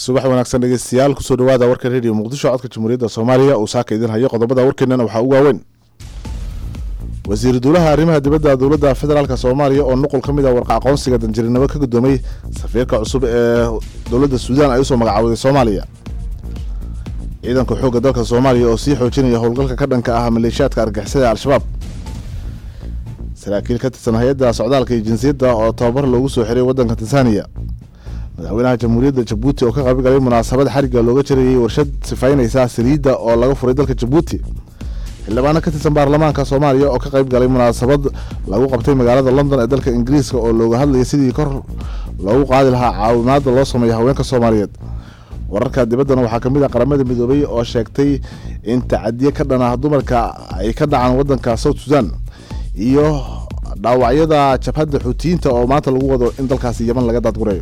subax wanaagsan dhegeystayaal kusoo dhawaada warka radio muqdisho codka jamhuuriyadda Soomaaliya oo saaka idin hayo qodobada warkeena waxa ugu waaweyn wasiir dowlaha arrimaha dibadda dowladda federaalka Soomaaliya oo nuqul kamid ah warqa aqoonsiga danjirinimo ka gudoomay safiirka cusub ee dowladda Suudaan ay soo magacaawaday Soomaaliya ciidanka xoogga dalka Soomaaliya oo sii xoojinaya howlgalka ka dhanka ah maleeshiyaadka argagixisada al-shabaab saraakiil ka tirsan hay'adda socdaalka iyo jinsiyadda oo tababar loogu soo xiray waddanka Tansaaniya madaxweynaha jamhuuriyadda Djibouti oo ka qayb galay munaasabad xariga looga jiray warshad sifaynaysa saliidda oo laga furay dalka Djibouti xildhibaano ka tirsan baarlamaanka Soomaaliya oo ka qayb galay munaasabad lagu qabtay magaalada London ee dalka Ingiriiska oo looga hadlayay sidii kor loogu qaadi lahaa caawimaadda loo sameeyo haweenka Soomaaliyeed wararka dibaddana waxaa kamid ah qaramada midoobay oo sheegtay in tacadiye ka dhan ah dumarka ay ka dhacaan waddanka South Sudan iyo dhaawacyada jabhadda Xuutiyiinta oo maanta lagu wado in dalkaasi Yemen laga daadgureeyo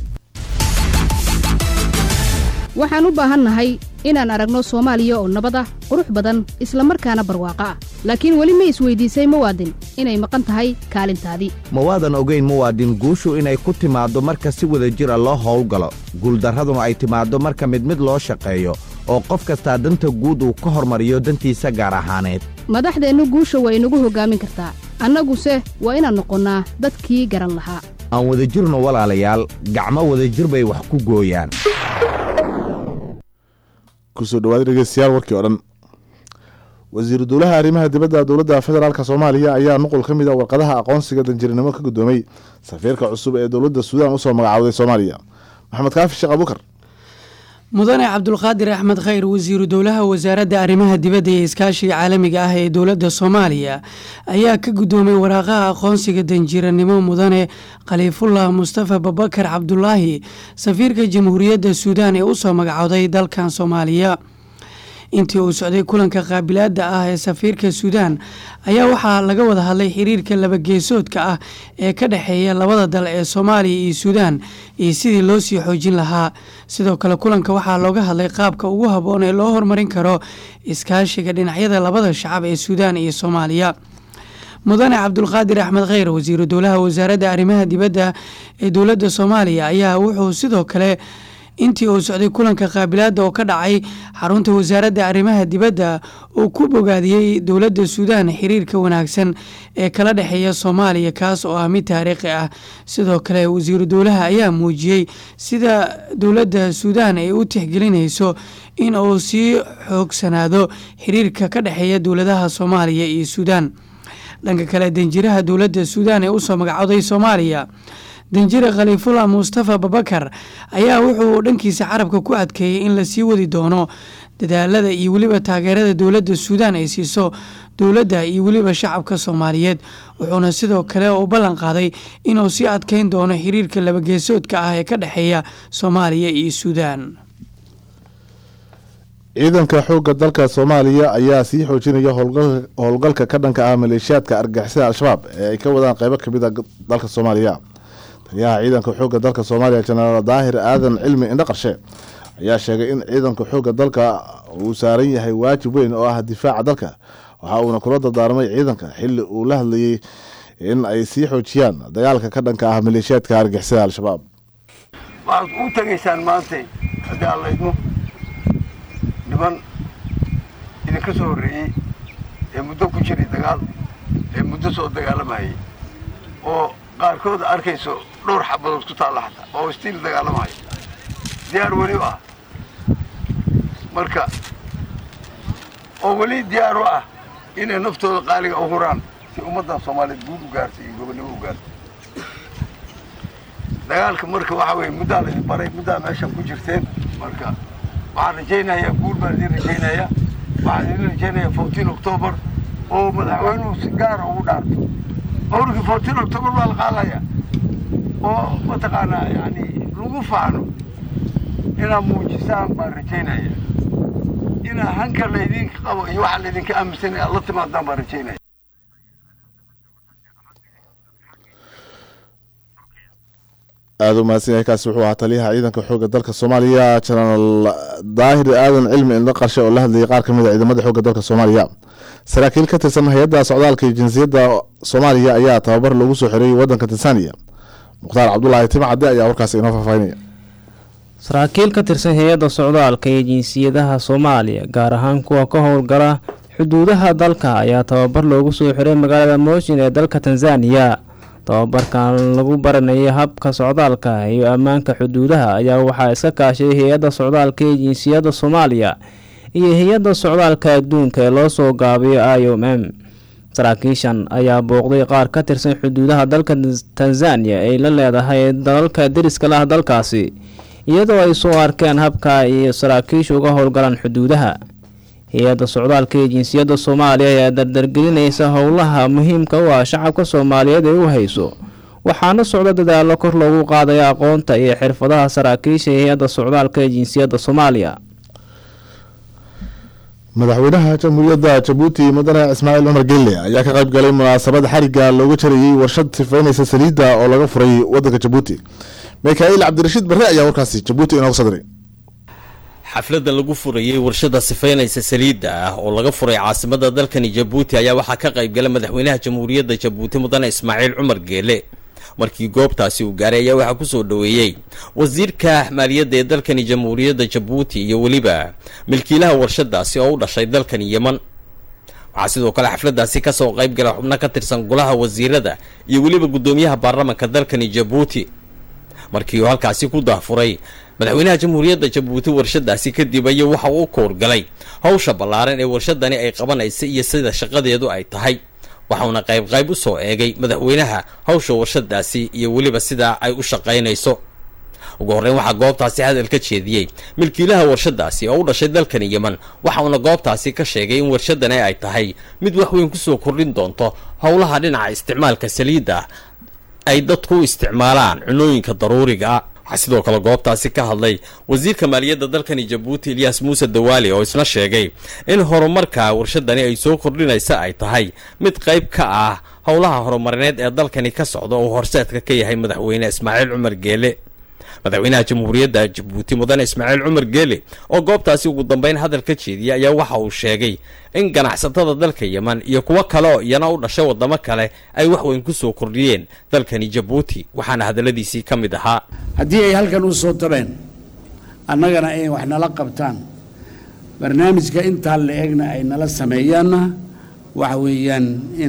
waxaan u baahannahay inaan aragno Soomaaliya oo nabad ah qurux badan isla markaana barwaaqo ah laakiin wali ma isweydiisay muwaadin inay maqan tahay kaalintaadii mawaadan ogeyn muwaadin guushu inay ku timaado marka si wada jir ah loo howlgalo guuldarraduna ay timaado marka mid loo shaqeeyo oo qof kasta danta guud uu ka hormariyo dantiisa gaar ahaaneed madaxdeennu guusha way inagu hogaamin kartaa annaguse waa inaan noqonnaa dadkii garan lahaa aan wada jirno walaalayaal gacmo wada jir bay wax ku gooyaan kusoo dhawaad dhegeystayaal warkii oo dhan wasiir dowlaha arrimaha dibadda dowladda federaalka Soomaaliya ayaa nuqul kamid ah warqadaha aqoonsiga danjirinimo ka gudoomay safiirka cusub ee dowladda Suudaan u soo magacaawaday Soomaaliya Maxamed Kaafi Sheekh Abubakar mudane Cabdulqaadir Axmed Khayr wasiir dowlaha wasaaradda arrimaha dibadda ee iskaashiga caalamiga ah ee dowladda Soomaaliya ayaa ka gudoomay waraqaha aqoonsiga danjirinimo mudane Khaliifullah Mustafa Babakar Cabdullaahi safiirka jamhuuriyadda Suudaan ee u soo magacaawaday dalkan Soomaaliya intii uu socday kulanka qaabilaadda ah ee safiirka Suudaan ayaa waxaa laga wada hadlay xiriirka laba geesoodka ah ee ka dhaxeeya labada dal ee Soomaaliya iyo Suudaan iyo sidii loo sii xoojin lahaa sidoo kale kulanka waxaa looga hadlay qaabka ugu habboon ee loo horumarin karo iskaashiga dhinacyada labada shacab ee Suudaan iyo Soomaaliya mudane Cabdulqaadir Axmed Khayr wasiir dowlaha wasaaradda arrimaha dibadda ee dowladda Soomaaliya ayaa wuxuu sidoo kale intii uu socday kulanka qaabilaadda oo ka dhacay xarunta wasaaradda arrimaha dibadda oo ku bogaadiyay dowladda Suudaan xiriirka wanaagsan ee kala dhaxeeya Soomaaliya kaas oo ah mid taariikhi ah sidoo kale wasiir dowlaha ayaa muujiyay sida dowladda Suudaan ay u tixgelinayso in uu sii xoogsanaado xiriirka ka dhaxeeya dowladaha Soomaaliya iyo Suudaan dhanka kale danjiraha dowladda Suudaan ee u soo magacaawaday Soomaaliya danjire Khaliifullah Mustafa Babakar ayaa wuxuu dhankiisa carabka ku adkeeyay in la sii wadi doono dadaalada iyo waliba taageerada dowladda Suudaan ay siiso dowladda iyo waliba shacabka Soomaaliyeed wuxuuna sidoo kale u ballan qaaday inuu sii adkeyn doono xiriirka laba geesoodka ah ee ka dhaxeeya Soomaaliya iyo Suudaan ciidanka xoogga dalka Soomaaliya ayaa sii xoojinaya howlgalka ka dhanka ah maleeshiyaadka argagixisada al-shabaab ee ay ka wadaan qaybo kamid ah dalka Soomaaliya taliyaha ciidanka xoogga dalka Soomaaliya General Daahir Aadan Cilmi Indha Qarshe ayaa sheegay in ciidanka xoogga dalka uu saaran yahay waajib weyn oo ah difaaca dalka waxa uuna kula dardaarmay ciidanka xilli uu la hadlayay in ay sii xoojiyaan dagaalka ka dhanka ah maleeshiyaadka argagixisada al-shabaab waxaad u tagaysaan maanta haddii aan laydmo niman idinka soo horreeyey ee muddo ku jiray dagaal ee muddo soo dagaalamayay oo qaarkood arkayso dhowr xabadood ku taalla xataa oo istiil dagaalamayo diyaar weli u ah marka oo weli diyaar u ah inay naftooda qaaliga u huraan si ummaddan Soomaaliyeed guud u gaarto iyo gobonnimo u gaarto dagaalka marka waxa weeye muddaa laydin baray muddaa meeshan ku jirteen marka waxaan rajaynayaa guul baan idin rajaynayaa waxaan idin rajaynayaa 14 October oo madaxweynuhu si gaara ugu dhaarto أورك 14 أكتوبر بالقاضية أو متقانا يعني لغفانو إنا موجسان بارجينا إنا هنكر ليدين أو يوحى ليدين كأمسني الله تمام بارجينا aadu maasiyay kaas wuxuu ahaa taliyaha ciidanka xoogga dalka Soomaaliya General Daahir Aadan Cilmi Indha Qarshe oo la hadlayay qaar kamid ah ciidamada xoogga dalka Soomaaliya saraakiil ka tirsan hay'adda socdaalka iyo jinsiyadda Soomaaliya ayaa tababar lagu soo xiray waddanka Tansaaniya Mukhtaar Cabdullaahi Timcade ayaa warkaas inoo faafaynaya saraakiil ka tirsan hay-adda socdaalka ee jinsiyadaha Soomaaliya gaar ahaan kuwa ka howlgala xuduudaha dalka ayaa tababar loogu soo xiray magaalada Moshi ee dalka Tanzania. tababarkan lagu baranayay habka socdaalka iyo ammaanka xuduudaha ayaa waxaa iska kaashay hay-adda socdaalka ee jinsiyadda Soomaaliya iyo hay-adda socdaalka adduunka ee loo soo gaabiyo IOM. saraakiishan ayaa booqday qaar ka tirsan xuduudaha dalka Tanzania ay la leedahay dalalka deriska lah dalkaasi, iyadoo ay soo arkeen habka ay saraakiishu uga howlgalaan xuduudaha. hay-adda socdaalka ee jinsiyadda Soomaaliya ayaa dardargelinaysa howlaha muhiimka u ah shacabka Soomaaliyeed ee u hayso, waxaana socda dadaalo kor loogu qaadayo aqoonta iyo xirfadaha saraakiisha hay-adda socdaalka ee jinsiyadda Soomaaliya. madaxweynaha jamhuuriyadda Jabuuti mudane Ismaaciil Cumar Geelle ayaa ka qayb galay munaasabad xariga looga jarayay warshad sifaynaysa saliidda oo laga furay wadanka Jabuuti. Mikael Cabdirashiid Barre ayaa warkaasi Jabuuti inoo sadray. xafladda lagu furayay warshada sifaynaysa saliidda ah oo laga furay caasimadda dalkani Jabuuti ayaa waxaa ka qayb galay madaxweynaha jamhuuriyadda Jabuuti mudane Ismaaciil Cumar Geelle. markii goobtaasi uu gaaray ayaa waxaa ku soo dhaweeyay wasiirka maaliyadda ee dalkani jamhuuriyadda Jabuuti iyo waliba milkiilaha warshadaasi oo u dhashay dalkani Yemen. waxaa sidoo kale xafladdaasi ka soo qayb galay xubno ka tirsan golaha wasiirada iyo waliba gudoomiyaha baarlamaanka dalkani Jabuuti. markii uu halkaasi ku daafuray madaxweynaha jamhuuriyadda Jabuuti warshadaasi kadib ayaa waxa uu koorgalay hawsha ballaaran ee warshadani ay qabanayso iyo sida shaqadeedu ay tahay. waxaana qayb u soo eegay madaxweynaha hawsha warshadaasi iyo waliba sida ay u shaqaynayso. ugu horreyn waxaa goobtaasi hadal ka jeediyey milkiilaha warshadaasi oo u dhashay dalkani Yemen, waxaana goobtaasi ka sheegay in warshadani ay tahay mid wax weyn ku soo kordhin doonto howlaha dhinaca isticmaalka saliidda ay dadku u isticmaalaan cunooyinka daruuriga ah. waxaa sidoo kale goobtaasi ka hadlay wasiirka maaliyadda dalkani Jabuuti Ilyas Muuse Dawaali oo isna sheegay in horumarka warshadani ay soo kordhinaysa ay tahay mid qayb ka ah howlaha horumarineed ee dalkani ka socda oo horseedka ka yahay madaxweyne Ismaaciil Cumar Geelle. madaxweynaha jamhuuriyadda Jabuuti mudane Ismaaciil Cumar Geelle oo goobtaasi ugu dambeyn hadal ka jeediyay ayaa waxa uu sheegay in ganacsatada dalka Yemen iyo kuwa kale oo iyana u dhashay wadamo kale ay wax weyn ku soo kordhiyeen dalkani Jabuuti. waxaana hadaladiisii ka mid ahaa haddii ay halkan u soo tabeen annagana ay wax nala qabtaan barnaamijka intaa la eegna ay nala sameeyaanna waxa weeyaan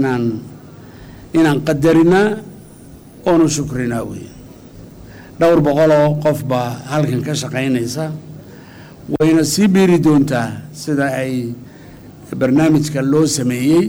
inaan qadarinaa oonu shukrinaa weeye. dhowr boqol oo qof baa halkan ka shaqaynaysa, wayna sii biiri doontaa sida ay barnaamijka loo sameeyey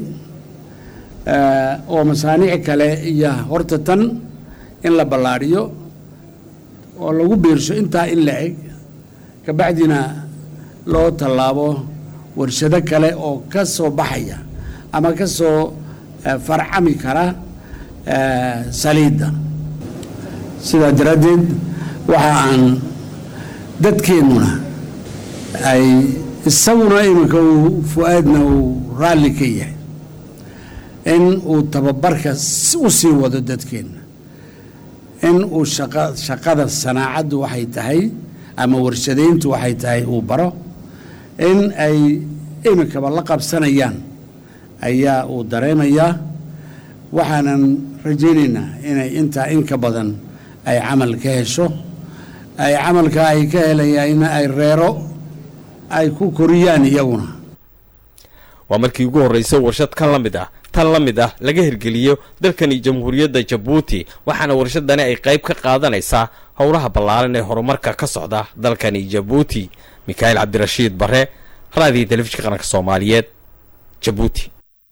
oo masaaniic kale iyo horta tan in la ballaadhiyo oo lagu biirsho intaa in la eg, kabacdina loo tallaabo warshado kale oo ka soo baxaya ama ka soo farcami kara saliidda. sidaa daraaddeed waxa aan dadkeennuna ay isaguna iminka uu Fuaadna uu raalli ka yahay in uu tababarka u sii wado dadkeenna, in uu shaqada sanaacaddu waxay tahay ama warshadayntu waxay tahay uu baro, in ay iminkaba la qabsanayaan ayaa uu dareemayaa. waxaanan rajaynaynaa inay intaa in ka badan ay camal ka hesho, ay camalka ay ka helayaan ay reero ay ku koriyaan iyaguna. waa markii ugu horeysay warshad tan la mid ah laga hirgeliyo dalkani jamhuuriyadda Jabuuti, waxaana warshadani ay qayb ka qaadanaysaa howlaha ballaaran ee horumarka ka socda dalkani Jabuuti. Mikael Cabdirashiid Barre, raadiyo telefishinka qaranka Soomaaliyeed, Jabuuti.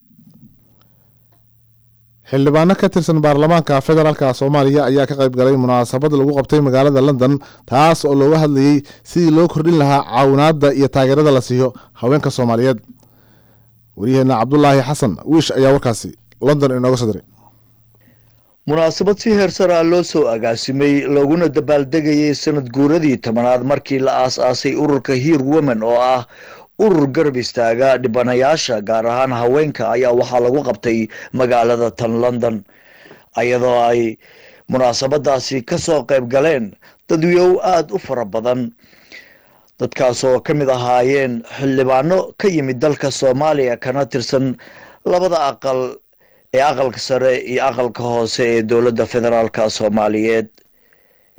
xildhibaano ka tirsan baarlamaanka federaalka Soomaaliya ayaa ka qayb galay munaasabad lagu qabtay magaalada London, taas oo looga hadlayay sidii loo kordhin lahaa caawinaadda iyo taageerada la siiyo haweenka Soomaaliyeed. wariyaheena Cabdullaahi Xasan Wiish ayaa warkaasi London inooga soo diray. munaasabad si heersar ah loo soo agaasimay looguna dabaaldegayay sanad guuradii 10aad markii la aasaasay ururka Hear Women oo ah urur garab istaaga dhibanayaasha gaar ahaan haweenka ayaa waxaa lagu qabtay magaalada tan London, iyadoo ay munaasabadaasi ka soo qayb galeen dadweyne aad u fara badan. dadkaas oo ka mid ahaayeen xildhibaano ka yimid dalka Soomaaliya kana tirsan labada aqal ee aqalka sare iyo aqalka hoose ee dowladda federaalka Soomaaliyeed.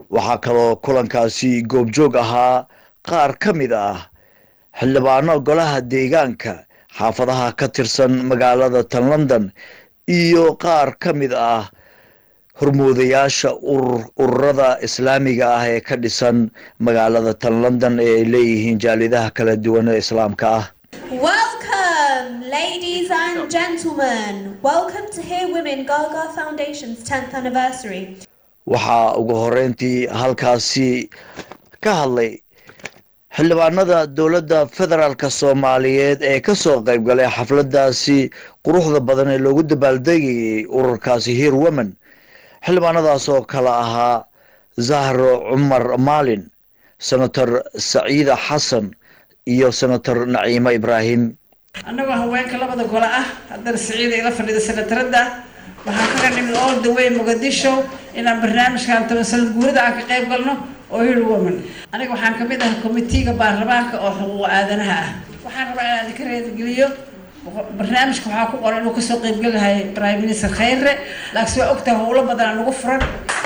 waxaa kaloo kulankaasi goobjoog ahaa qaar ka mid ah xildhibaano golaha deegaanka xaafadaha ka tirsan magaalada tan London iyo qaar ka mid ah hormoodayaasha ururada islaamiga ah ee ka dhisan magaalada tan London ee ay leeyihiin jaalidaha kala duwan ee islaamka ah. Welcome, ladies and gentlemen. Welcome to Here Women Gaga Foundation's 10th anniversary. waxaa ugu horeyntii halkaasi ka hadlay xildhibaanada dowladda federaalka Soomaaliyeed ee ka soo qayb galay xafladaasi quruxda badan ee loogu dabaaldegayay ururkaasi Here Women. xildhibaanadaas oo kala ahaa Zahro Umar Maalin, Senator Saciida Xasan iyo Senator Naciima Ibraahim. anagoo haweenka labada gole ah haddana Saciida ila fadhida senatarada waxaan kaga nimid all the way Mogadisho inaan barnaamijkan tabasan guurida aan ka qayb galno oo Here Women. aniga waxaan ka mid ah komitiga baarlamaanka oo xuquuq aadanaha ah. waxaan rabaa inaan ka reedgeliyo barnaamijka waxaa ku qoran inuu kasoo qayb galahay Prime Minister Khayre laakiin waa ogtahay howlo badan aan ugu furan.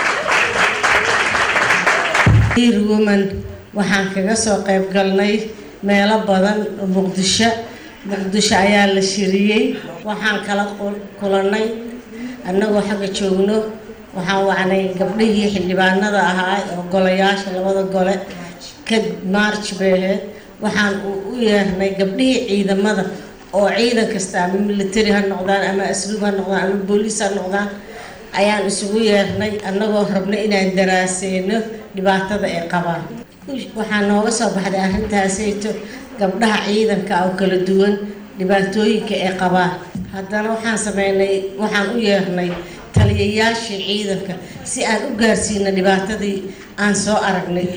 Here Women waxaan kaga soo qayb galnay meelo badan oo Muqdisho ayaa la shiriyay. waxaan kala kulanay annagoo xagga joogno waxaan wacnay gabdhihii xildhibaanada ahaa oo golayaasha labada gole ka March beehed waxaan u yeernay gabdhihii ciidamada oo ciidan kasta ama military ha noqdaan ama asluub ha noqdaan ama booliis ha noqdaan ayaan isugu yeernay annagoo rabnay inaan daraaseyno dhibaatada ay qabaan. waxaa nooga soo baxday arrintaasayto gabdhaha ciidanka oo kala duwan dhibaatooyinka ay qabaan. haddana waxaan u yeernay taliyayaashii ciidanka si aan u gaarsiino dhibaatadii aan soo aragnay.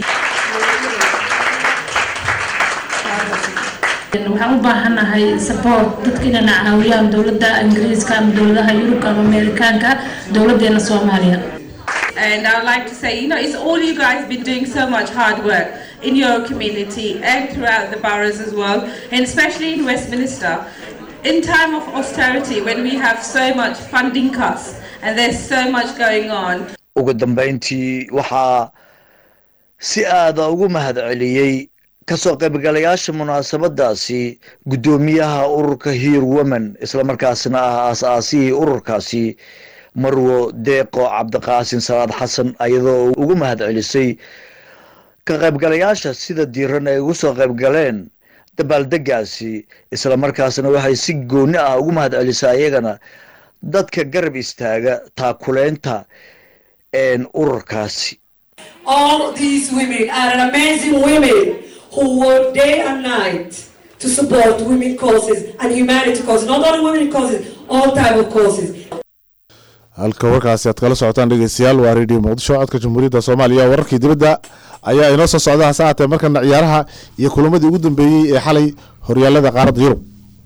waxaan u baahanahay support dadka inay caawiyaan dowladda Ingiriiska ama dowladaha Yurub ama Ameerikaanka dowladeena Soomaaliya. And I'd like to say, it's all you guys been doing so much hard work in your community and throughout the boroughs as well, and especially in Westminster. In time of austerity, when we have so much funding cuts and there's so much going on. ugu dambeyntii waxaa si aad ugu mahadceliyay kasoo qaybgalayaasha munaasabadaasi gudoomiyaha ururka Here Women isla markaasna ah aasaasihii ururkaasi Marwo Deeqo Cabdiqaasin Salaad Xasan ayadoo ugu mahadcelisay ka qaybgalayaasha sida diiran ay ugu soo qaybgaleen dabaaldegaasi isla markaasna waxay si gooni ah ugu mahadcelisay ayagana dadka garab istaaga taakuleenta ururkaasi. All these women are amazing women who work day and night to support women causes and humanity causes, not only women causes, all type of causes. halka warkaasi aad kala socotaan dhegeystayaal waa Radio Muqdisho codka Jamhuuriyadda Soomaaliya. wararkii dibadda ayaa inoo soo socda saacada markana ciyaaraha iyo kulamadii ugu dambeeyay ee xalay horyaalada qaaradda Yurub.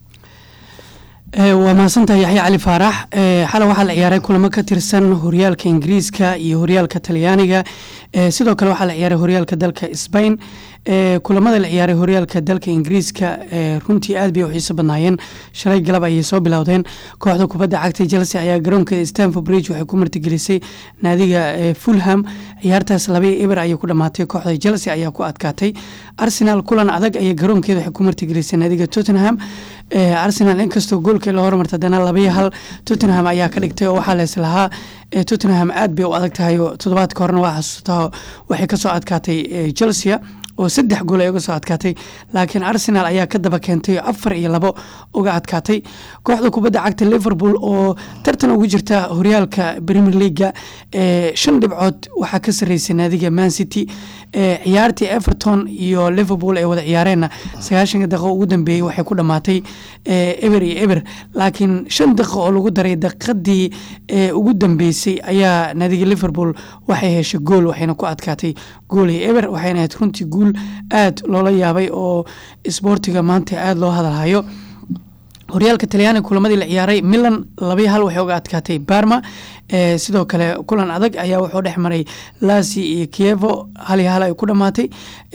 waa mahadsantahay Yaxya Cali Faarax. xalay waxaa la ciyaaray kulamo ka tirsan horyaalka Ingiriiska iyo horyaalka Talyaaniga. sidoo kale waxaa la ciyaaray horyaalka dalka Spain. kulamada la ciyaaray horyaalka dalka Ingiriiska runtii aad bay u xiiso badnaayeen. shalay galab ayay soo bilowdeen. kooxda kubadda cagta Chelsea ayaa garoonka Stamford Bridge waxay ku martigelisay naadiga Fulham. ciyaartaas 2-0 ayay ku dhamaatay. kooxda Chelsea ayaa ku adkaatay. Arsenal kulan adag ayay garoonkeeda waxay ku martigelisay naadiga Tottenham. Arsenal inkastoo goolka la hormartay dana 2-1 Tottenham ayaa ka dhigtay oo waxaa la islahaa Tottenham aad bay u adag tahay oo toddobaadka horena waa xasuustaa waxay ka soo adkaatay Chelsea oo 3 gool ay uga soo adkaatay, laakiin Arsenal ayaa ka daba keentay 4-2 uga adkaatay. kooxda kubadda cagta Liverpool oo tartan ugu jirta horyaalka Premier League 5 dhibcood waxaa ka sareysay naadiga Man City. ciyaartii Everton iyo Liverpool ay wada ciyaareen 90 daqiiqo ugu dambeeyay waxay ku dhamaatay eber, laakiin 5 daqiiqo oo lagu daray daqiiqadii ugu dambeysay ayaa naadiga Liverpool waxay heshay gool waxayna ku adkaatay gool eber waxayna ahayd runtii guul aad loola yaabay oo isboortiga maanta aad loo hadalhayo. horyaalka Talyaaniga kulamadii la ciyaaray Milan 2-1 waxay uga adkaatay Parma. sidoo kale kulan adag ayaa wuxuu dhex maray Lazio iyo Chievo hal ay ku dhamaatay.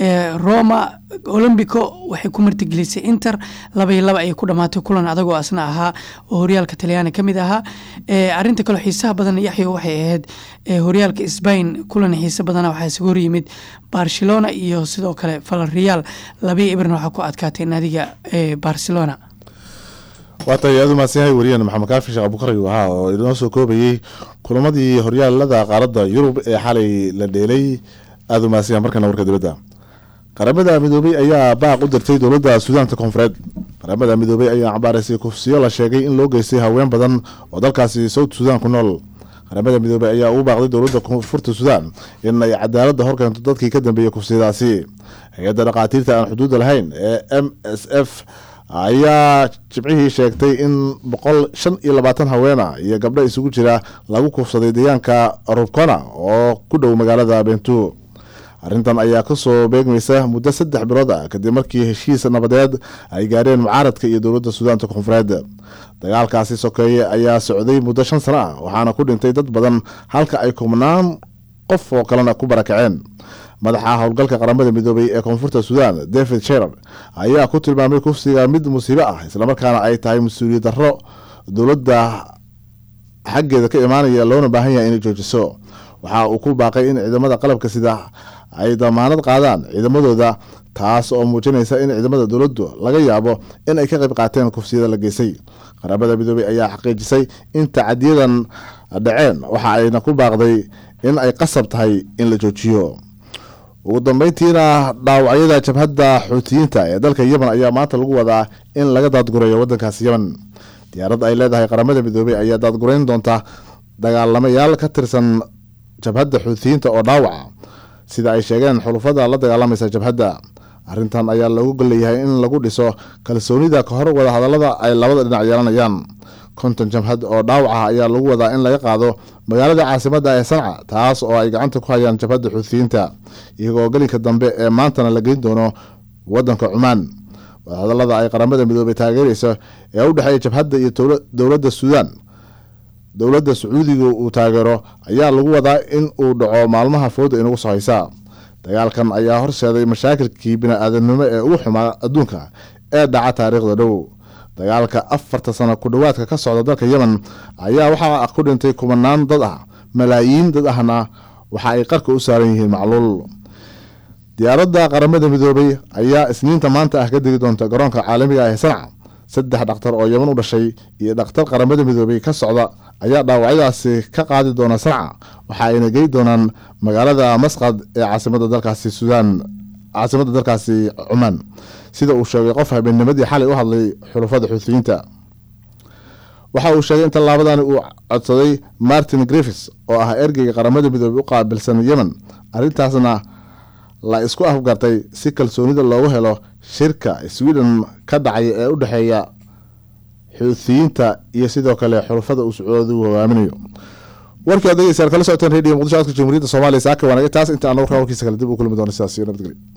Roma Olympico waxay ku martigelisay Inter 2-2 ay ku dhamaatay kulan adag oo asna ahaa oo horyaalka Talyaani kamid ahaa. Arinta kale xiisaha badan Yaxyo waxay ahayd horyaalka Spain kulan xiiso badan waxaa soo yimid Barcelona iyo sidoo kale Villarreal 2-2 waxa ku adkaatay naadiga Barcelona. waatayaadu maasihay wariyeen maxamed kaafi sheekh abukar waxa oo inoo soo koobayay kulamadii horyaalada qaaradda Yurub ee xalay la dheelay aadu maasihay markana warka dibadda. qaramada midoobay ayaa baaq u dirtay dowladda Suudaanta Koonfureed. qaramada midoobay ayaa cabaaraysay kufsiyo la sheegay in loo geystay haween badan oo dalkaasi South Sudan ku nool. qaramada midoobay ayaa u baaqday dowladda Koonfurta Suudaan in ay cadaalad horkeento dadkii ka dambeeyay kufsiyadaasi. hay'adda dhaqaatiirta aan xuduud lahayn ee MSF ayaa jibcihii sheegtay in 125 haweena iyo gabdho isugu jira lagu kufsaday deegaanka Rubkona oo ku dhow magaalada Bentu. arrintan ayaa ka soo beegmaysa muddo 3 bilood ah kadib markii heshiis nabadeed ay gaareen mucaaradka iyo dowladda Suudaanta Koonfureed. dagaalkaasi sokeeye ayaa socday muddo 5 sano ah waxaana ku dhintay dad badan halka ay kumnaan qof oo kalena ku barakaceen. madaxa howlgalka qaramada midoobay ee Koonfurta Suudaan David Shearer ayaa ku tilmaamay kufsiga mid musiibo ah isla markaana ay tahay mas'uuliyad darro dowladda xaggeeda ka imaanaya loona baahan yahay inay joojiso. waxa uu ku baaqay in ciidamada qalabka sida ay damaanad qaadaan ciidamadooda taas oo muujinaysa in ciidamada dowladdu laga yaabo in ay ka qayb qaateen kufsiyada la geysay. qaramada midoobay ayaa xaqiijisay in tacadiyadan dhaceen waxa ayna ku baaqday in ay qasab tahay in la joojiyo. ugu dambeyntiina dhaawacyada jabhadda Xuutiyiinta ee dalka Yemen ayaa maanta lagu wadaa in laga daadgureeyo wadankaas Yemen. diyaarad ay leedahay qaramada midoobay ayaa daadgureyn doonta dagaalamayaal ka tirsan jabhadda Xuutiyiinta oo dhaawaca sida ay sheegeen xulufada la dagaalamaysa jabhadda. arrintan ayaa lagu galeeyahay in lagu dhiso kalsoonida ka hor wada hadallada ay labada dhinac yeelanayaan. konton jabhad oo dhaawaca ayaa lagu wadaa in laga qaado magaalada caasimadda ee Sanca taas oo ay gacanta ku hayaan jabhadda Xuutiyiinta iyagoo galinka dambe ee maantana la geyn doono wadanka Cumaan. wadahadallada ay qaramada midoobay taageerayso ee u dhaxeeya jabhadda iyo dowladda Suudaan dowladda Sacuudiga uu taageero ayaa lagu wadaa in uu dhaco maalmaha fooda inagu soo haysa. dagaalkan ayaa horseeday mashaakilkii bini'aadanimo ee ugu xumaa adduunka ee dhaca taariikhda dhow. dagaalka 4 sano ku dhawaadka ka socda dalka Yemen ayaa waxa ku dhintay kumanaan dad ah malaayiin dad ahna waxa ay qarka u saaran yihiin macluul. diyaaradda qaramada midoobay ayaa isniinta maanta ah ka digi doonta garoonka caalamiga ah ee Sanca. 3 dhakhtar oo Yemen u dhashay iyo dhakhtar qaramada midoobay ka socda ayaa dhaawacyadaasi ka qaadi doona Sanca waxa ayna geey doonaan magaalada Masqad ee caasimadda dalkaasi Suudaan caasimadda dalkaasi Cumaan sida uu sheegay qof habeennimadii xalay u hadlay xulufada Xuutiyiinta. waxa uu sheegay in talaabadan uu codsaday Martin Griffiths oo ah ergeyga qaramada midoobay u qaabilsan Yemen arrintaasna la isku afgartay si kalsoonida loogu helo shirka Sweden ka dhacay ee u dhaxeeya Xuutiyiinta iyo sidoo kale xulufada uu Sacuudigu hogaaminayo. warkii adeegaysa kala socoteen radio Muqdisho codka Jamhuuriyadda Soomaaliya saaka wanaagay taas inta aan warkiisa kala dib u kulmi doono sidaas iyo nabadgelyo.